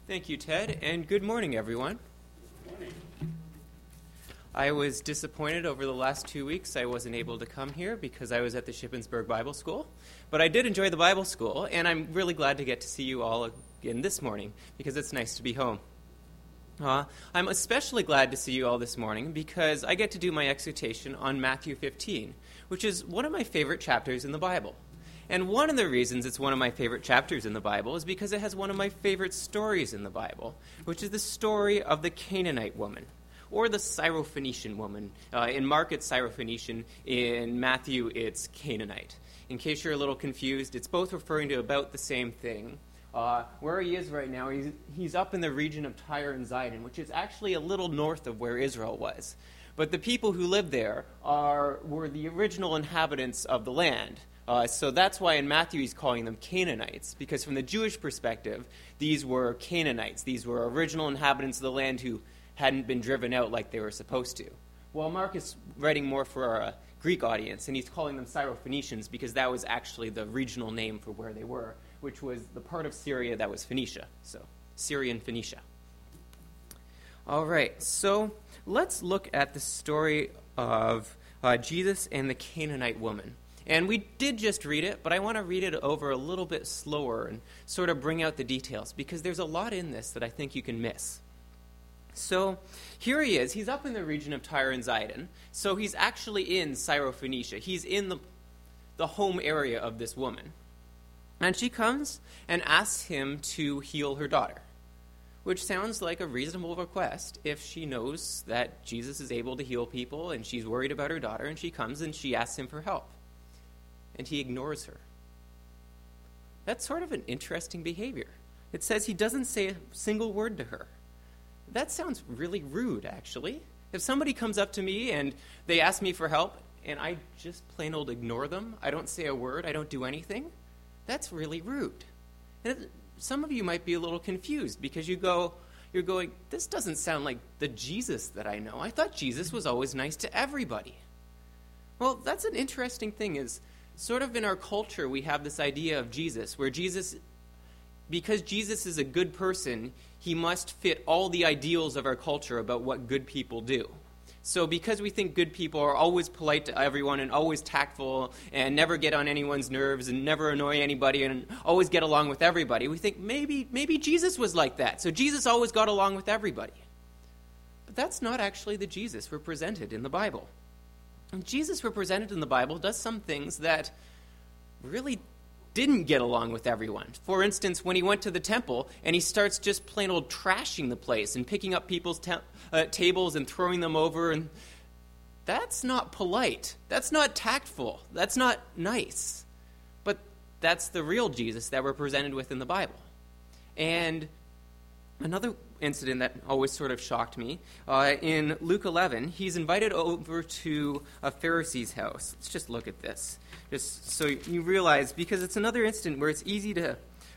Thank you, Ted, and good morning, everyone. Good morning. I was disappointed over the last 2 weeks I wasn't able to come here because I was at the Shippensburg Bible School. But I did enjoy the Bible School, and I'm really glad to get to see you all again this morning because it's nice to be home. I'm especially glad to see you all this morning because I get to do my exhortation on Matthew 15, which is one of my favorite chapters in the Bible. And one of the reasons it's one of my favorite chapters in the Bible is because it has one of my favorite stories in the Bible, which is the story of the Canaanite woman, or the Syrophoenician woman. In Mark, it's Syrophoenician. In Matthew, it's Canaanite. In case you're a little confused, it's both referring to about the same thing. Where he is right now, he's up in the region of Tyre and Zidon, which is actually a little north of where Israel was. But the people who lived there were the original inhabitants of the land. So that's why in Matthew he's calling them Canaanites, because from the Jewish perspective, these were Canaanites. These were original inhabitants of the land who hadn't been driven out like they were supposed to. Well, Mark is writing more for our Greek audience, and he's calling them Syrophoenicians because that was actually the regional name for where they were, which was the part of Syria that was Phoenicia. So, Syrian Phoenicia. All right, so let's look at the story of Jesus and the Canaanite woman. And we did just read it, but I want to read it over a little bit slower and sort of bring out the details, because there's a lot in this that I think you can miss. So here he is. He's up in the region of Tyre and Zidon. So he's actually in Syrophoenicia. He's in the home area of this woman. And she comes and asks him to heal her daughter, which sounds like a reasonable request if she knows that Jesus is able to heal people and she's worried about her daughter, and she comes and she asks him for help. And he ignores her. That's sort of an interesting behavior. It says he doesn't say a single word to her. That sounds really rude, actually. If somebody comes up to me and they ask me for help and I just plain old ignore them, I don't say a word, I don't do anything, that's really rude. And some of you might be a little confused because you're going, this doesn't sound like the Jesus that I know. I thought Jesus was always nice to everybody. Well, that's an interesting thing is, sort of in our culture, we have this idea of Jesus, where because Jesus is a good person, he must fit all the ideals of our culture about what good people do. So because we think good people are always polite to everyone and always tactful and never get on anyone's nerves and never annoy anybody and always get along with everybody, we think maybe Jesus was like that. So Jesus always got along with everybody. But that's not actually the Jesus represented in the Bible. And Jesus represented in the Bible does some things that really didn't get along with everyone. For instance, when he went to the temple and he starts just plain old trashing the place and picking up people's tables and throwing them over, and that's not polite. That's not tactful. That's not nice. But that's the real Jesus that we're presented with in the Bible. And another incident that always sort of shocked me, in Luke 11, he's invited over to a Pharisee's house. Let's just look at this, just so you realize, because it's another incident where it's easy to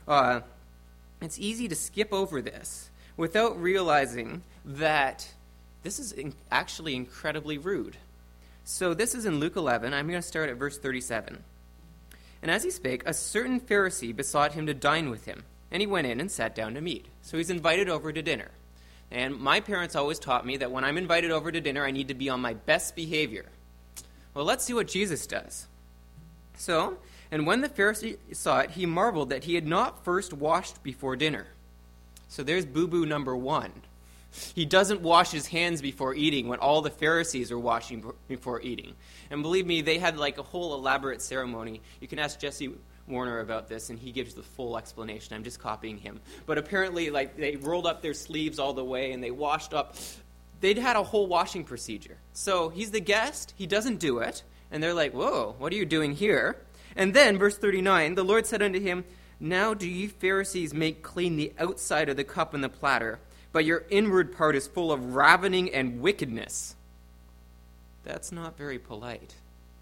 skip over this without realizing that this is actually incredibly rude. So this is in Luke 11. I'm going to start at verse 37. And as he spake, a certain Pharisee besought him to dine with him. And he went in and sat down to meat. So he's invited over to dinner. And my parents always taught me that when I'm invited over to dinner, I need to be on my best behavior. Well, let's see what Jesus does. So, and when the Pharisee saw it, he marveled that he had not first washed before dinner. So there's boo-boo number one. He doesn't wash his hands before eating when all the Pharisees are washing before eating. And believe me, they had like a whole elaborate ceremony. You can ask Jesse Warner about this, and he gives the full explanation. I'm just copying him. But apparently, like, they rolled up their sleeves all the way, and they washed up. They'd had a whole washing procedure. So he's the guest. He doesn't do it. And they're like, whoa, what are you doing here? And then, verse 39, the Lord said unto him, Now do ye Pharisees make clean the outside of the cup and the platter, but your inward part is full of ravening and wickedness. That's not very polite.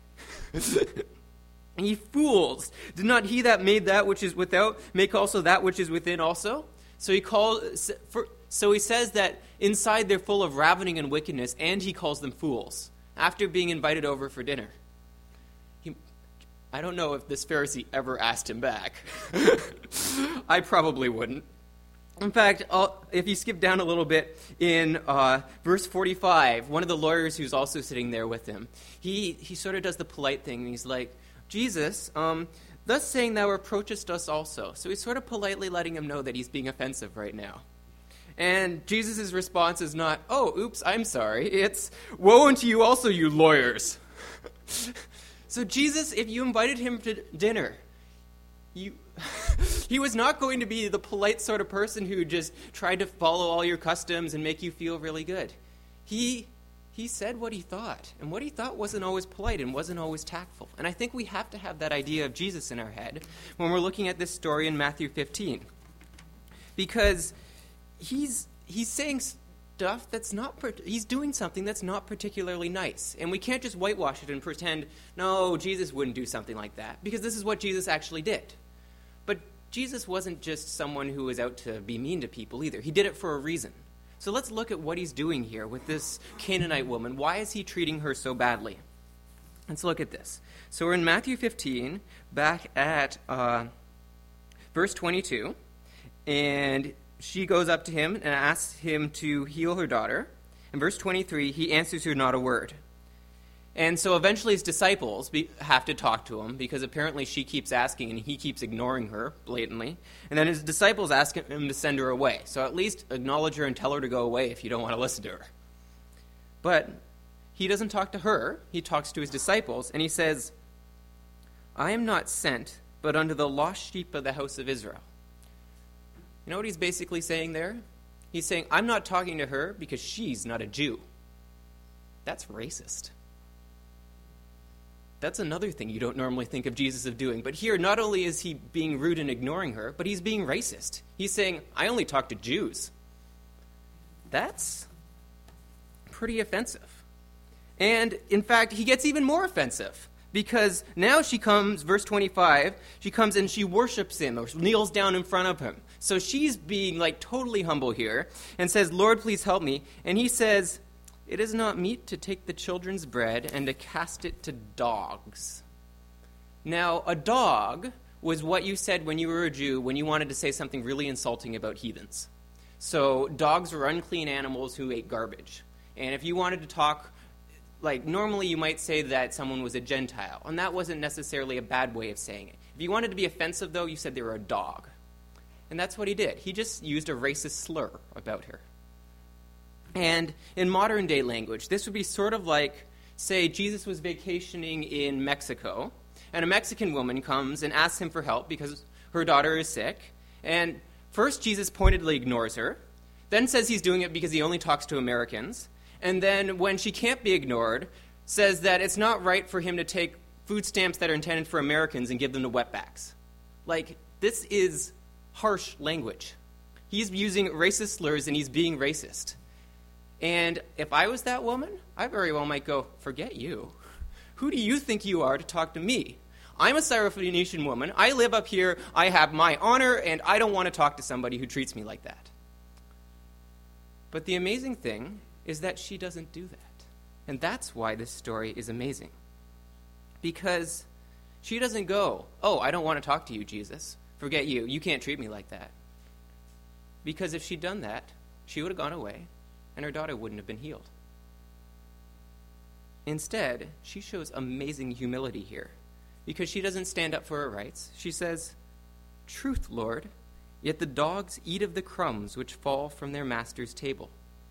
Ye fools, did not he that made that which is without make also that which is within also? So he says that inside they're full of ravening and wickedness, and he calls them fools after being invited over for dinner. I don't know if this Pharisee ever asked him back. I probably wouldn't. In fact, if you skip down a little bit in verse 45, one of the lawyers who's also sitting there with him, he sort of does the polite thing, and he's like, Jesus, thus saying thou reproachest us also. So he's sort of politely letting him know that he's being offensive right now. And Jesus' response is not, oh, oops, I'm sorry. It's, woe unto you also, you lawyers. So Jesus, if you invited him to dinner, he was not going to be the polite sort of person who just tried to follow all your customs and make you feel really good. He said what he thought, and what he thought wasn't always polite and wasn't always tactful. And I think we have to have that idea of Jesus in our head when we're looking at this story in Matthew 15. Because he's saying stuff that's not, he's doing something that's not particularly nice. And we can't just whitewash it and pretend, no, Jesus wouldn't do something like that. Because this is what Jesus actually did. But Jesus wasn't just someone who was out to be mean to people either. He did it for a reason. So let's look at what he's doing here with this Canaanite woman. Why is he treating her so badly? Let's look at this. So we're in Matthew 15, back at verse 22, and she goes up to him and asks him to heal her daughter. In verse 23, he answers her not a word. And so eventually his disciples have to talk to him because apparently she keeps asking and he keeps ignoring her blatantly. And then his disciples ask him to send her away. So at least acknowledge her and tell her to go away if you don't want to listen to her. But he doesn't talk to her. He talks to his disciples and he says, I am not sent but unto the lost sheep of the house of Israel. You know what he's basically saying there? He's saying, I'm not talking to her because she's not a Jew. That's racist. That's another thing you don't normally think of Jesus of doing. But here, not only is he being rude and ignoring her, but he's being racist. He's saying, I only talk to Jews. That's pretty offensive. And, in fact, he gets even more offensive. Because now she comes, verse 25, she comes and she worships him or kneels down in front of him. So she's being totally humble here and says, Lord, please help me. And he says, it is not meet to take the children's bread and to cast it to dogs. Now, a dog was what you said when you were a Jew when you wanted to say something really insulting about heathens. So dogs were unclean animals who ate garbage. And if you wanted to talk, normally you might say that someone was a Gentile, and that wasn't necessarily a bad way of saying it. If you wanted to be offensive, though, you said they were a dog. And that's what he did. He just used a racist slur about her. And in modern day language, this would be sort of like, say, Jesus was vacationing in Mexico, and a Mexican woman comes and asks him for help because her daughter is sick. And first, Jesus pointedly ignores her, then says he's doing it because he only talks to Americans, and then when she can't be ignored, says that it's not right for him to take food stamps that are intended for Americans and give them to wetbacks. This is harsh language. He's using racist slurs and he's being racist. And if I was that woman, I very well might go, forget you. Who do you think you are to talk to me? I'm a Syrophoenician woman. I live up here. I have my honor, and I don't want to talk to somebody who treats me like that. But the amazing thing is that she doesn't do that. And that's why this story is amazing. Because she doesn't go, oh, I don't want to talk to you, Jesus. Forget you. You can't treat me like that. Because if she'd done that, she would have gone away, and her daughter wouldn't have been healed. Instead, she shows amazing humility here, because she doesn't stand up for her rights. She says, truth, Lord, yet the dogs eat of the crumbs which fall from their master's table.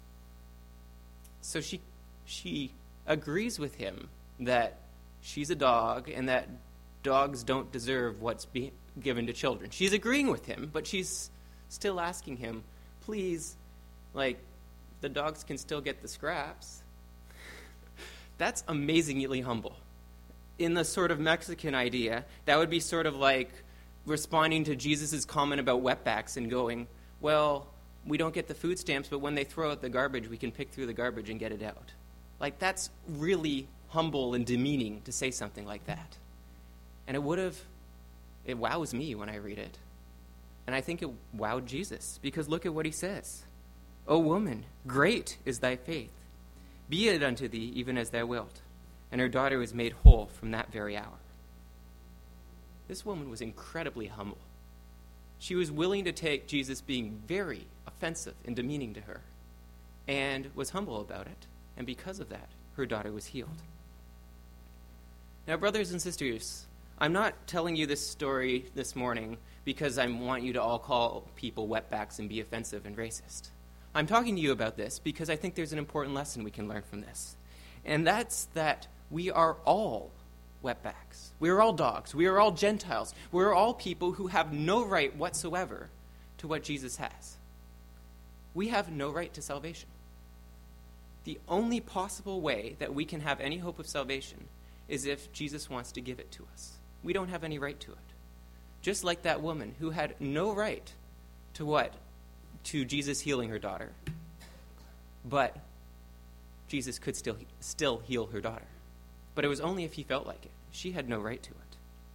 So she agrees with him that she's a dog and that dogs don't deserve what's being given to children. She's agreeing with him, but she's still asking him, please, the dogs can still get the scraps. That's amazingly humble. In the sort of Mexican idea, that would be sort of like responding to Jesus' comment about wetbacks and going, well, we don't get the food stamps, but when they throw out the garbage, we can pick through the garbage and get it out. That's really humble and demeaning to say something like that. And it wows me when I read it. And I think it wowed Jesus, because look at what he says. O woman, great is thy faith. Be it unto thee even as thou wilt. And her daughter was made whole from that very hour. This woman was incredibly humble. She was willing to take Jesus being very offensive and demeaning to her and was humble about it. And because of that, her daughter was healed. Now, brothers and sisters, I'm not telling you this story this morning because I want you to all call people wetbacks and be offensive and racist. I'm talking to you about this because I think there's an important lesson we can learn from this. And that's that we are all wetbacks. We are all dogs. We are all Gentiles. We are all people who have no right whatsoever to what Jesus has. We have no right to salvation. The only possible way that we can have any hope of salvation is if Jesus wants to give it to us. We don't have any right to it. Just like that woman who had no right to what? To Jesus healing her daughter. But Jesus could still heal her daughter. But it was only if he felt like it. She had no right to it.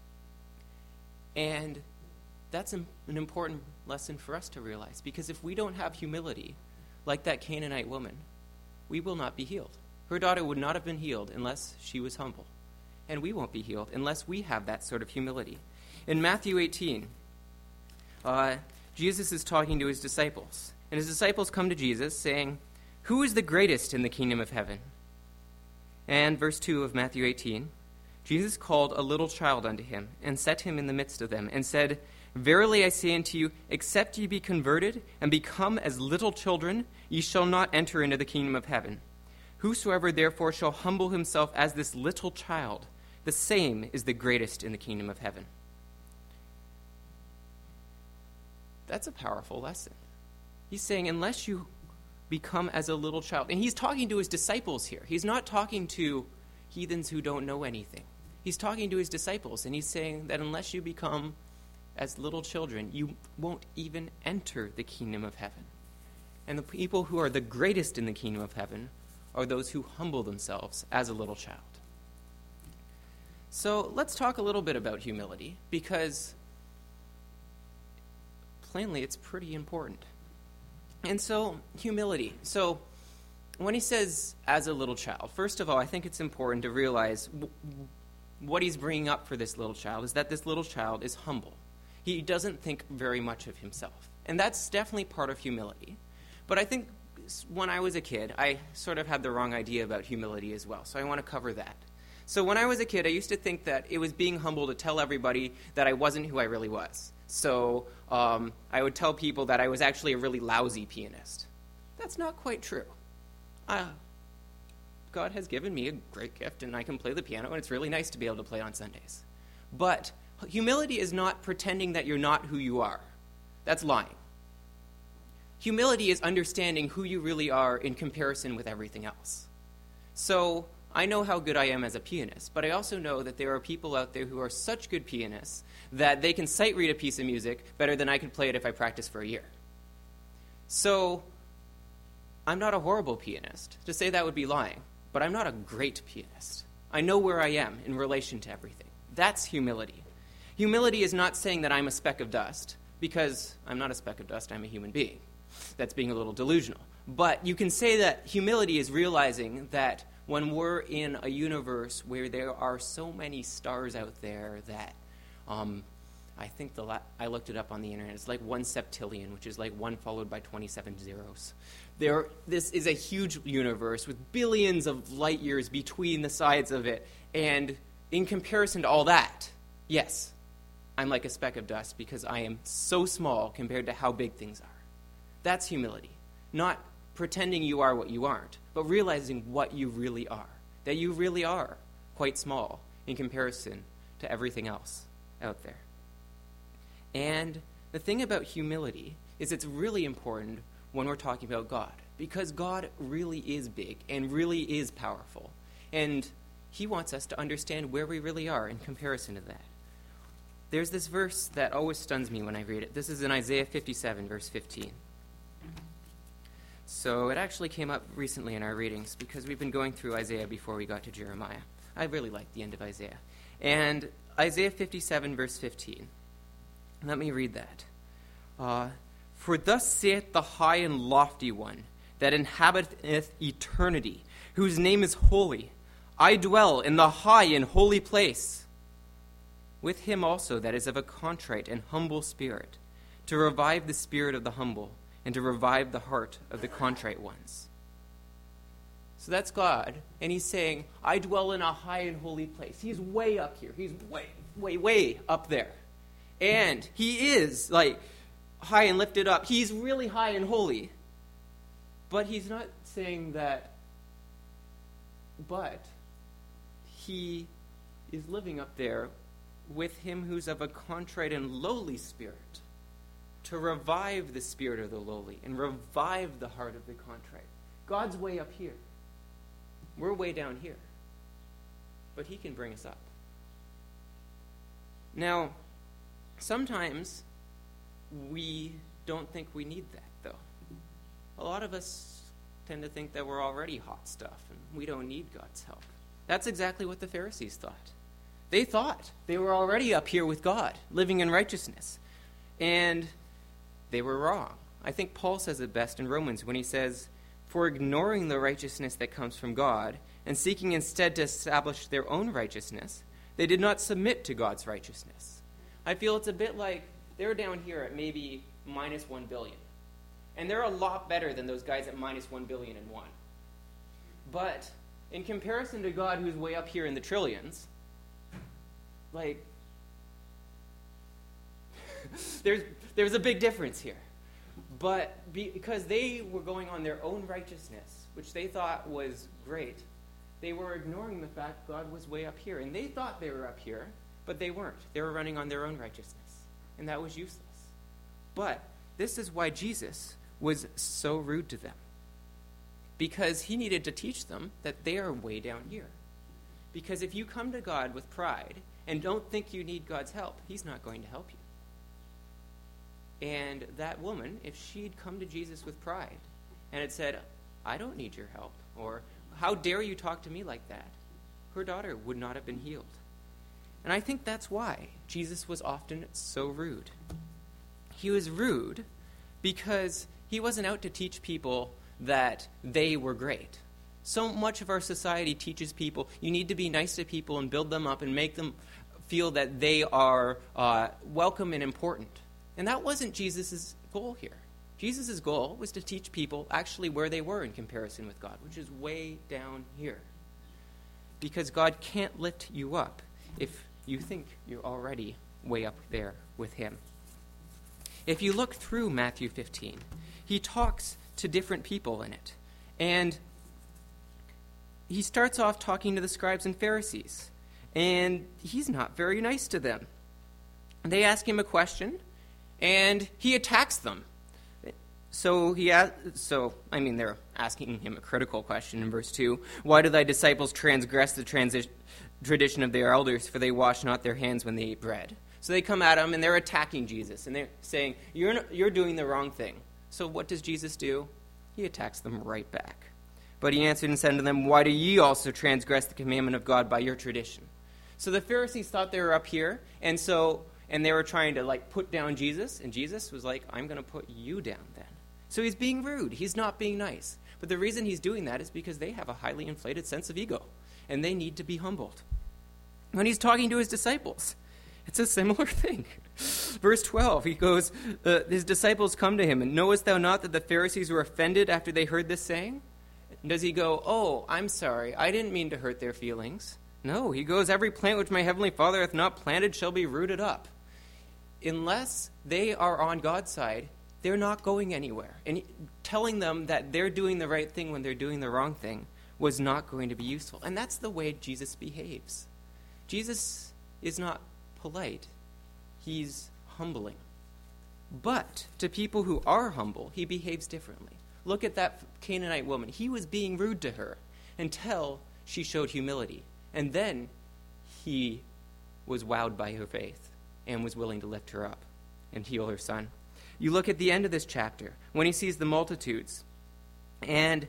And that's an important lesson for us to realize, because if we don't have humility, like that Canaanite woman, we will not be healed. Her daughter would not have been healed unless she was humble. And we won't be healed unless we have that sort of humility. In Matthew 18, Jesus is talking to his disciples. And his disciples come to Jesus saying, "Who is the greatest in the kingdom of heaven?" And verse 2 of Matthew 18, Jesus called a little child unto him, and set him in the midst of them, and said, "Verily I say unto you, except ye be converted, and become as little children, ye shall not enter into the kingdom of heaven. Whosoever therefore shall humble himself as this little child, the same is the greatest in the kingdom of heaven." That's a powerful lesson. He's saying, unless you become as a little child, and he's talking to his disciples here. He's not talking to heathens who don't know anything. He's talking to his disciples, and he's saying that unless you become as little children, you won't even enter the kingdom of heaven. And the people who are the greatest in the kingdom of heaven are those who humble themselves as a little child. So let's talk a little bit about humility, because plainly it's pretty important. And so, humility. So, when he says, as a little child, first of all, I think it's important to realize what he's bringing up for this little child is that this little child is humble. He doesn't think very much of himself. And that's definitely part of humility. But I think when I was a kid, I sort of had the wrong idea about humility as well. So I want to cover that. So when I was a kid, I used to think that it was being humble to tell everybody that I wasn't who I really was. So I would tell people that I was actually a really lousy pianist. That's not quite true. God has given me a great gift, and I can play the piano, and it's really nice to be able to play on Sundays. But humility is not pretending that you're not who you are. That's lying. Humility is understanding who you really are in comparison with everything else. So I know how good I am as a pianist, but I also know that there are people out there who are such good pianists that they can sight read a piece of music better than I could play it if I practiced for a year. So I'm not a horrible pianist. To say that would be lying, but I'm not a great pianist. I know where I am in relation to everything. That's humility. Humility is not saying that I'm a speck of dust, because I'm not a speck of dust, I'm a human being. That's being a little delusional. But you can say that humility is realizing that when we're in a universe where there are so many stars out there that I think I looked it up on the internet. It's like 1 septillion, which is like 1 followed by 27 zeros. This is a huge universe with billions of light years between the sides of it. And in comparison to all that, yes, I'm like a speck of dust because I am so small compared to how big things are. That's humility. Not pretending you are what you aren't, but realizing what you really are. That you really are quite small in comparison to everything else out there. And the thing about humility is it's really important when we're talking about God, because God really is big and really is powerful. And he wants us to understand where we really are in comparison to that. There's this verse that always stuns me when I read it. This is in Isaiah 57, verse 15. So it actually came up recently in our readings because we've been going through Isaiah before we got to Jeremiah. I really like the end of Isaiah. And Isaiah 57, verse 15. Let me read that. For thus saith the high and lofty one that inhabiteth eternity, whose name is holy. I dwell in the high and holy place, with him also that is of a contrite and humble spirit, to revive the spirit of the humble, and to revive the heart of the contrite ones. So that's God, and he's saying, I dwell in a high and holy place. He's way up here. He's way up there. And he is, like, high and lifted up. He's really high and holy. But he's not saying that, but he is living up there with him who's of a contrite and lowly spirit, to revive the spirit of the lowly and revive the heart of the contrite. God's way up here. We're way down here. But he can bring us up. Now, sometimes we don't think we need that, though. A lot of us tend to think that we're already hot stuff and we don't need God's help. That's exactly what the Pharisees thought. They thought they were already up here with God, living in righteousness. And they were wrong. I think Paul says it best in Romans when he says, for ignoring the righteousness that comes from God and seeking instead to establish their own righteousness, they did not submit to God's righteousness. I feel it's a bit like they're down here at maybe minus 1 billion. And they're a lot better than those guys at minus 1 billion and 1. But in comparison to God, who's way up here in the trillions, like, there's a big difference here. But because they were going on their own righteousness, which they thought was great, they were ignoring the fact God was way up here. And they thought they were up here, but they weren't. They were running on their own righteousness. And that was useless. But this is why Jesus was so rude to them. Because he needed to teach them that they are way down here. Because if you come to God with pride and don't think you need God's help, he's not going to help you. And that woman, if she'd come to Jesus with pride and had said, I don't need your help, or how dare you talk to me like that, her daughter would not have been healed. And I think that's why Jesus was often so rude. He was rude because he wasn't out to teach people that they were great. So much of our society teaches people you need to be nice to people and build them up and make them feel that they are welcome and important. And that wasn't Jesus' goal here. Jesus' goal was to teach people actually where they were in comparison with God, which is way down here. Because God can't lift you up if you think you're already way up there with him. If you look through Matthew 15, he talks to different people in it. And he starts off talking to the scribes and Pharisees. And he's not very nice to them. They ask him a question, and he attacks them. They're asking him a critical question in verse 2. Why do thy disciples transgress the tradition of their elders, for they wash not their hands when they eat bread? So they come at him, and they're attacking Jesus, and they're saying, you're doing the wrong thing. So what does Jesus do? He attacks them right back. But he answered and said unto them, why do ye also transgress the commandment of God by your tradition? So the Pharisees thought they were up here, and they were trying to put down Jesus, and Jesus was like, I'm going to put you down then. So he's being rude. He's not being nice. But the reason he's doing that is because they have a highly inflated sense of ego, and they need to be humbled. When he's talking to his disciples, it's a similar thing. Verse 12, he goes, his disciples come to him, and knowest thou not that the Pharisees were offended after they heard this saying? And does he go, oh, I'm sorry, I didn't mean to hurt their feelings? No, he goes, every plant which my heavenly Father hath not planted shall be rooted up. Unless they are on God's side, they're not going anywhere. And telling them that they're doing the right thing when they're doing the wrong thing was not going to be useful. And that's the way Jesus behaves. Jesus is not polite. He's humbling. But to people who are humble, he behaves differently. Look at that Canaanite woman. He was being rude to her until she showed humility. And then he was wowed by her faith and was willing to lift her up and heal her son. You look at the end of this chapter, when he sees the multitudes, and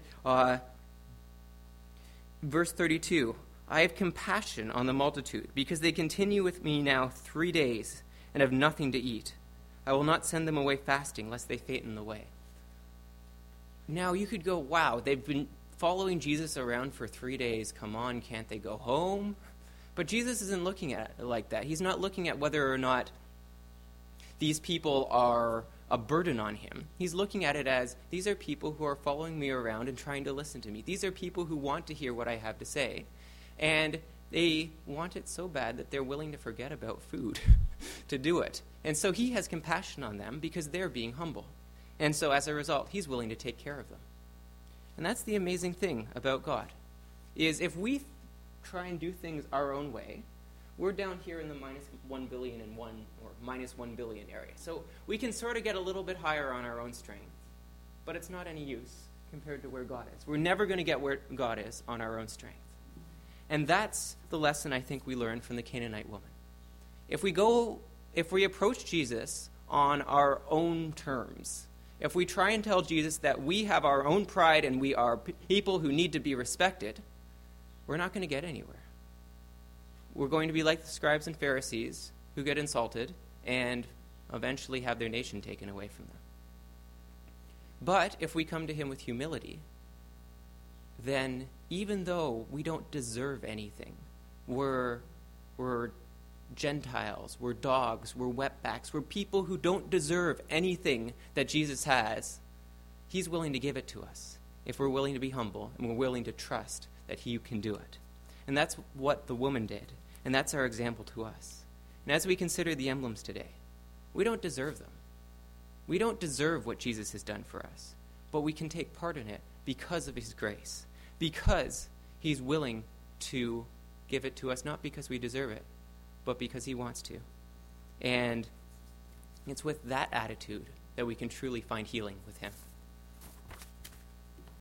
verse 32, I have compassion on the multitude, because they continue with me now 3 days, and have nothing to eat. I will not send them away fasting, lest they faint in the way. Now you could go, wow, they've been following Jesus around for 3 days. Come on, can't they go home? But Jesus isn't looking at it like that. He's not looking at whether or not these people are a burden on him. He's looking at it as, these are people who are following me around and trying to listen to me. These are people who want to hear what I have to say. And they want it so bad that they're willing to forget about food to do it. And so he has compassion on them because they're being humble. And so as a result, he's willing to take care of them. And that's the amazing thing about God, is if we try and do things our own way, we're down here in the minus 1 billion and 1 or minus 1 billion area. So we can sort of get a little bit higher on our own strength, but it's not any use compared to where God is. We're never going to get where God is on our own strength. And that's the lesson I think we learned from the Canaanite woman. If we approach Jesus on our own terms, if we try and tell Jesus that we have our own pride and we are people who need to be respected, we're not going to get anywhere. We're going to be like the scribes and Pharisees who get insulted and eventually have their nation taken away from them. But if we come to him with humility, then even though we don't deserve anything, we're Gentiles, we're dogs, we're wetbacks, we're people who don't deserve anything that Jesus has, he's willing to give it to us if we're willing to be humble and we're willing to trust that he can do it. And that's what the woman did, and that's our example to us. And as we consider the emblems today, we don't deserve them. We don't deserve what Jesus has done for us, but we can take part in it because of his grace, because he's willing to give it to us, not because we deserve it, but because he wants to. And it's with that attitude that we can truly find healing with him.